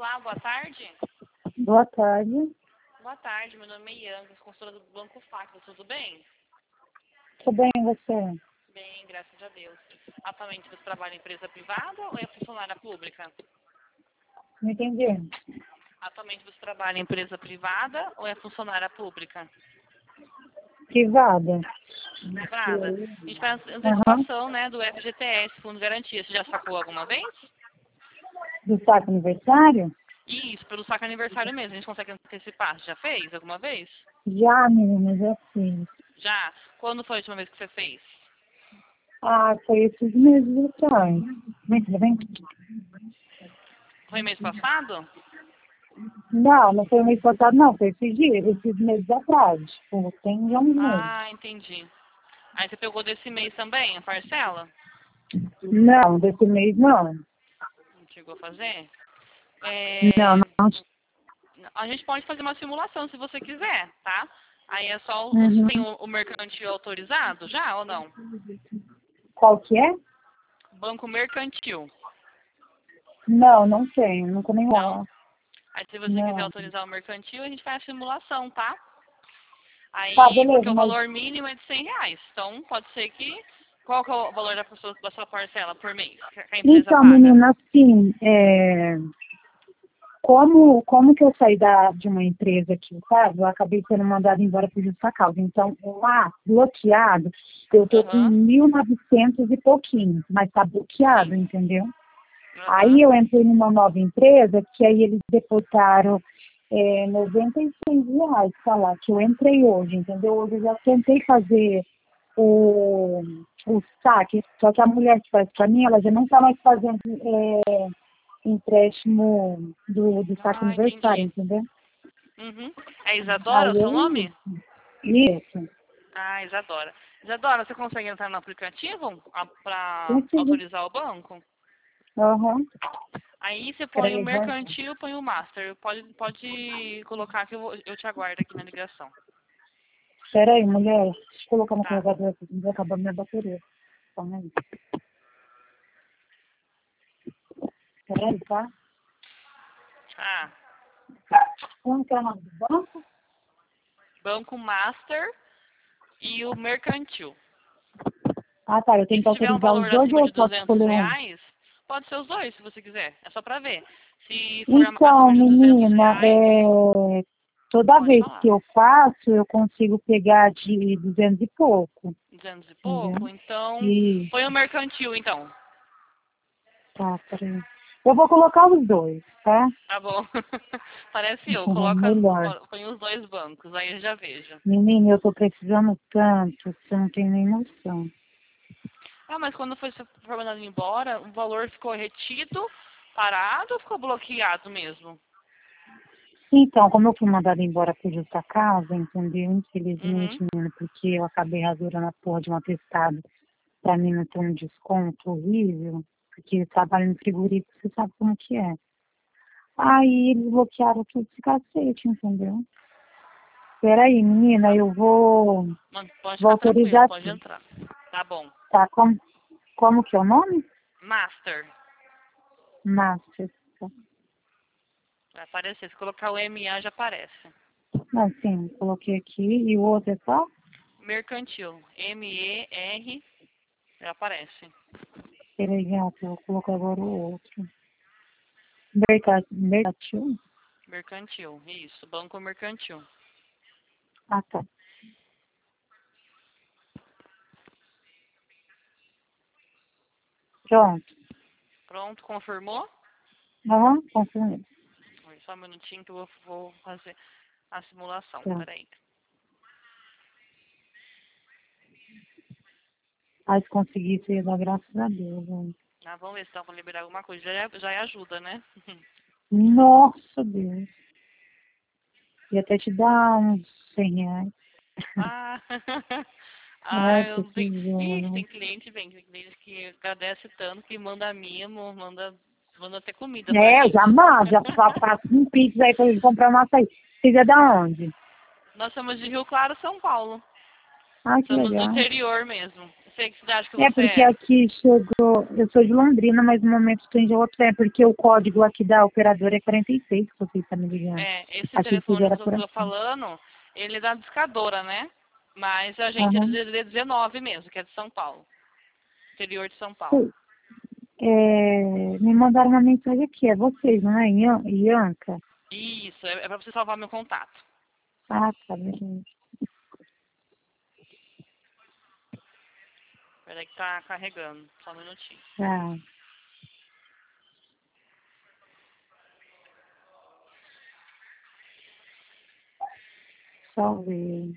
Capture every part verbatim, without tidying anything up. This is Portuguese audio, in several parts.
Olá, boa tarde. Boa tarde. Boa tarde, meu nome é Ian, consultora do Banco Facto, tudo bem? Tudo bem, e você? Bem, graças a Deus. Atualmente você trabalha em empresa privada ou é funcionária pública? Não entendi. Atualmente você trabalha em empresa privada ou é funcionária pública? Privada. Privada. A gente faz Aham. antecipação, né, do F G T S, Fundo de Garantia. Você já sacou alguma vez? Do saco aniversário? Isso, pelo saco aniversário mesmo. A gente consegue antecipar. Você já fez alguma vez? Já, menina, já fiz. Já? Quando foi a última vez que você fez? Ah, foi esses meses atrás. Vem, tudo bem? Foi mês passado? Não, não foi o mês passado, não. Foi esses dias, esses meses atrás. Tipo, tem já uns meses. Ah, entendi. Aí você pegou desse mês também, a parcela? Não, desse mês não. Não chegou a fazer? Não, É, não. a gente pode fazer uma simulação se você quiser, tá? Aí é só, o- você Uhum. tem o, o mercantil autorizado já ou não? Qual que é? Banco mercantil, Não, não tenho. Nunca nem não? lá. Aí se você quiser Não. autorizar o mercantil, a gente faz a simulação, tá? Tá, Aí, porque beleza, o mas valor mínimo é de cem reais. Então, pode ser que... Qual que é o valor da, pessoa, da sua parcela por mês que a empresa então, paga? menina, assim, é... Como, como que eu saí da, de uma empresa aqui, sabe? Eu acabei sendo mandada embora por justa causa. Então, lá, bloqueado, eu tô com Aham, mil e novecentos e pouquinho, mas tá bloqueado, sim. entendeu? Aí Aham. eu entrei numa nova empresa, que aí eles depositaram é, noventa e seis reais, tá lá, que eu entrei hoje, entendeu? Hoje eu já tentei fazer o, o saque, só que a mulher que faz pra mim, ela já não tá mais fazendo é, empréstimo do, do saque Ah, aniversário, entendi. entendeu? Uhum. É Isadora Aí o seu eu, nome? isso, Ah, Isadora. Isadora, você consegue entrar no aplicativo para consegui. autorizar o banco? Aham, Aí você põe o peraí, vai. mercantil, põe o master. Pode, pode colocar que eu, vou- eu te aguardo aqui na ligação. Peraí, mulher, deixa eu colocar no Tá, carregador aqui, vai acabar minha bateria. Calma aí. Peraí, tá? tá. Como que é o nome do banco? Banco master e o mercantil. Ah, tá, eu E tenho que se tiver um autorizar os valor dois acima ou de eu posso duzentos escolher um? reais, pode ser os dois, se você quiser. É só para ver. Se for am- Então, acima de duzentos menina, reais, é... toda pode vez que falar. eu faço, eu consigo pegar de duzentos e pouco, duzentos e entendeu? pouco, então E, põe o mercantil, então. tá, peraí. Eu vou colocar os dois, tá? Tá bom. Parece eu. Coloca, Melhor. põe os dois bancos, aí eu já vejo. Menina, eu tô precisando tanto, você não tem nem noção. Ah, mas quando foi se for mandado embora, o valor ficou retido, parado ou ficou bloqueado mesmo? Então, como eu fui mandada embora por justa causa, entendeu? Infelizmente, Uhum. menina, porque eu acabei rasgando a porra de um atestado pra mim não ter um desconto horrível, porque eu trabalho no frigorífico, você sabe como que é. Aí eles bloquearam tudo esse cacete, entendeu? Peraí, menina, eu vou, Mas pode vou ficar tranquilo, autorizar pode tudo. entrar. Tá bom. Tá, como, como que é o nome? Master. Master. Vai aparecer. Se colocar o M A já aparece. Não, sim, coloquei aqui. E o outro é só? Mercantil. M E R já aparece. Peraí, gato, eu vou colocar agora o outro. Mercat- Mercatil? Mercantil. Isso. Banco mercantil. Ah, tá. Pronto. Pronto, confirmou? Aham, confirmei. Oi, só um minutinho que eu vou, vou fazer a simulação. Tá. Peraí. Aí se conseguisse, eu ia dar graças a Deus. Né? Ah, vamos ver se dá pra liberar alguma coisa. Já, é- já é ajuda, né? Nossa, Deus. Ia até te dar uns cem reais. Ah, ah, Ai, eu tenho. Ih, precisando. tem cliente, bem, tem cliente que agradece tanto que manda mimo, manda, manda até comida pra É, eu já gente. mando, já fa- faço um pix aí pra ele comprar uma açaí. Você é da onde? Nós somos de Rio Claro, São Paulo. Ai, que Somos do legal. interior mesmo. Sei que cidade que É você porque é. aqui chegou, eu sou de Londrina, mas no momento tem de outro, é porque o código aqui da operadora é quarenta e seis, que você está me ligando. É, esse Achei que telefone era que eu por tô aqui. falando, ele é da discadora, né? Mas a gente é Aham. de D dezenove mesmo, que é de São Paulo. Interior de São Paulo. Sim. É, me mandaram uma mensagem aqui, é vocês, não é? Ian- Ianca? Isso, é, é pra você salvar meu contato. Ah, tá, beleza. Peraí que tá carregando. Só um minutinho. Tá, só ver.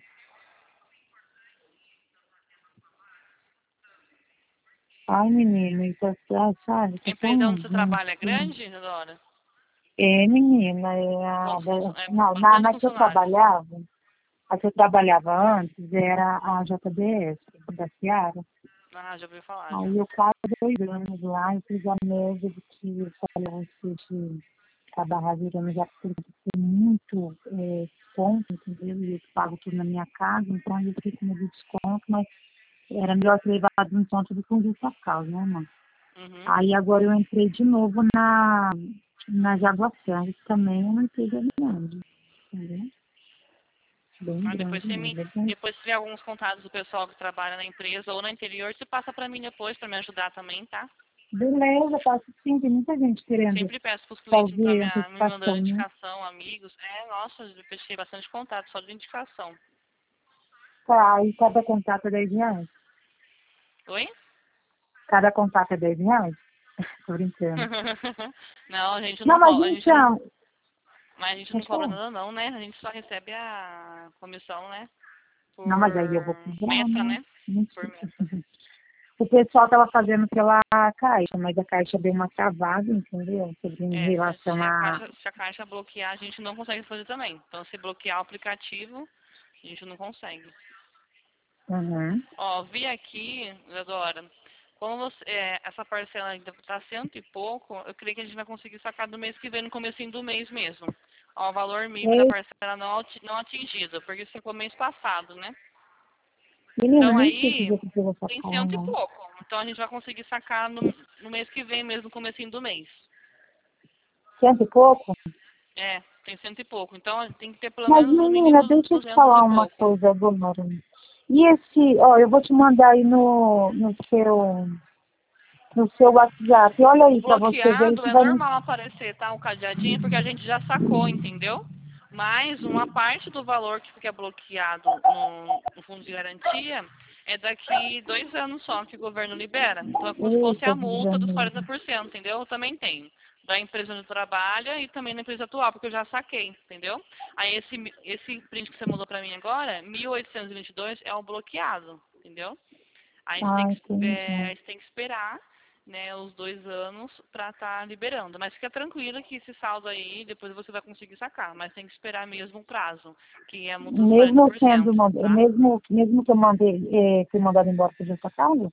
Ai, menina, isso é, ah, sabe, A tá empresa tão onde você ruim trabalha é assim. grande, Isadora? É, menina, é a, Quantos funcio- da- é, não, na, bastante na que eu funcionários. trabalhava, a que eu trabalhava antes era a J B S, da Seara. Ah, já ouvi falar já. Aí eu quase dois anos lá, eu fiz a média de que eu falei você de acabar virando já porque tem muito é, desconto, entendeu? E eu pago tudo na minha casa, então eu fiquei com medo de desconto, mas era melhor ter levado um ponto do que um justo causa, né, mano? Uhum. Aí agora eu entrei de novo na, na Jaguaçanga, que também é uma empresa grande, entendeu? Bem Ah, depois grande você me, mesmo. Bem... depois se tiver alguns contatos do pessoal que trabalha na empresa ou no interior, você passa pra mim depois pra me ajudar também, tá? Beleza, passo sim, tem muita gente querendo Sempre peço pros clientes pra fazer me, me mandando antecipação, né? indicação, amigos. É, nossa, eu fechei bastante contato só de indicação. Tá, e cada contato é dez reais. Oi? Cada contato é dez reais? Tô brincando. Não, a gente Não, não mas cobra, a gente não, então, mas a gente não pode cobra falar. nada não, né? A gente só recebe a comissão, né? Não, Por mas aí eu vou cobrar, meta, né? né? Por Mentira. meta. O pessoal tava fazendo pela Caixa, mas a Caixa deu uma travada, entendeu? Sobre em É, se, relação se a a... caixa, se a caixa bloquear, a gente não consegue fazer também. Então, se bloquear o aplicativo, a gente não consegue. Uhum. Ó, vi aqui, Isadora, como você, é, essa parcela ainda está cento e pouco, eu creio que a gente vai conseguir sacar do mês que vem, no comecinho do mês mesmo. Ó, o valor mínimo da Ei, parcela não, ati- não atingido, porque isso ficou mês passado, né? menina, Então nem sei aí dizer que eu vou tem sacar, cento e não. pouco. Então a gente vai conseguir sacar no, no mês que vem mesmo, no comecinho do mês. Cento e pouco? É, tem cento e pouco. Então tem que ter pelo Mas, menos no menina, mínimo deixa eu te duzentos e falar uma pouco. coisa agora. E esse, ó, eu vou te mandar aí no, no seu, no seu WhatsApp. Olha O aí pra você ver bloqueado se é vai me... normal aparecer, tá? O cadeadinho, porque a gente já sacou, entendeu? Mas uma parte do valor que fica bloqueado no, no fundo de garantia é daqui dois anos só que o governo libera. Então é como se fosse Eita, a multa dos Janeiro. quarenta por cento, entendeu? Eu também tenho. Da empresa onde trabalha e também da empresa atual, porque eu já saquei, entendeu? Aí esse, esse print que você mandou pra mim agora, mil oitocentos e vinte e dois, é o bloqueado, entendeu? Aí você tem Ah, que, é, entendi. aí você tem que esperar, né, os dois anos para estar tá liberando. Mas fica tranquila que esse saldo aí, depois você vai conseguir sacar. Mas tem que esperar mesmo o prazo, que é a multa dos quarenta Mesmo por sendo, cento, mand- tá? mesmo, mesmo que eu mandei, é, fui mandado embora por justa causa?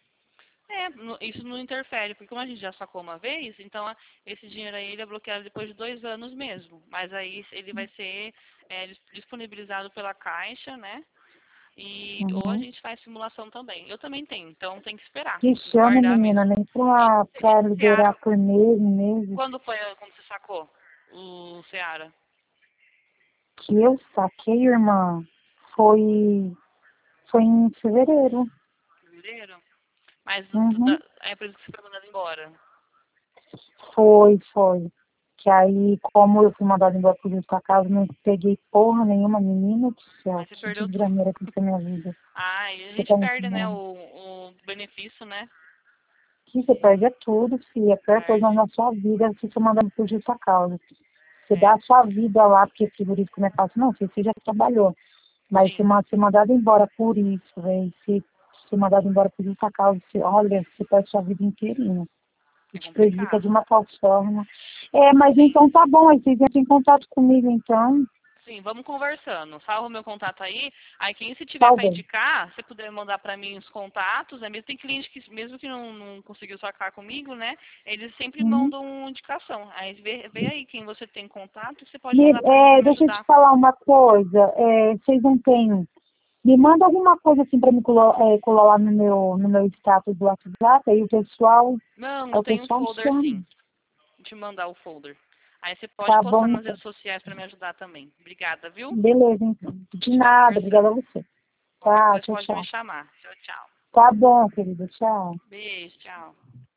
É, no- isso não interfere, porque como a gente já sacou uma vez, então a- esse dinheiro aí ele é bloqueado depois de dois anos mesmo. Mas aí ele vai ser é, dis- disponibilizado pela Caixa, né? E ou a Uhum. gente faz simulação também. Eu também tenho, então tem que esperar, Que chama, guardar menina, mesmo. nem E pra, você, pra Seara, liberar por mês, meses. quando foi quando você sacou o Seara? Que eu saquei, irmã, foi, foi em fevereiro. Fevereiro? Mas do- do- Uhum. da, a empresa que você foi mandada embora. Foi, foi. Que aí, como eu fui mandada embora por justa causa, não peguei porra nenhuma, menina do céu. Aí você Que perdeu tudo. desgrameira que foi minha vida. Ah, e a Você gente tá perde, né, entendendo? o, o benefício, né? Que você perde é tudo, filha. A pior coisa Perde. na sua vida é você ser mandado por justa causa. Você dá É, a sua vida lá, porque frigorífico não é fácil, não. Você já trabalhou. Mas se sim. ma- ser mandado embora por isso, velho, se ser mandado embora por justa causa, você, olha, você perde sua vida inteirinha. E É te prejudica de complicado. uma tal forma. É, mas Sim. então tá bom, aí vocês entram em contato comigo, então. Sim, vamos conversando. Salva o meu contato aí. Aí quem se tiver para Talvez. indicar, se puder mandar para mim os contatos, né? Mesmo tem cliente que mesmo que não, não conseguiu sacar comigo, né? Eles sempre Uhum. mandam uma indicação. Aí vê, vê aí quem você tem contato e você pode Me- mandar para mim para é, me deixa eu te ajudar. falar uma coisa. É, vocês não têm. Me manda alguma coisa assim para me colar, é, colar lá no meu, no meu status do WhatsApp, aí o pessoal, Não, aí eu o tenho um pessoal folder chama. sim. Vou te mandar o folder. Aí você pode Tá postar bom, nas então. redes sociais para me ajudar também. Obrigada, viu? Beleza, então. A De gente vai nada, obrigada a conversando. você. Qualquer Tá, coisa tchau, pode me tchau. chamar. Tchau, tchau. Tá bom, querida, tchau. Beijo, tchau.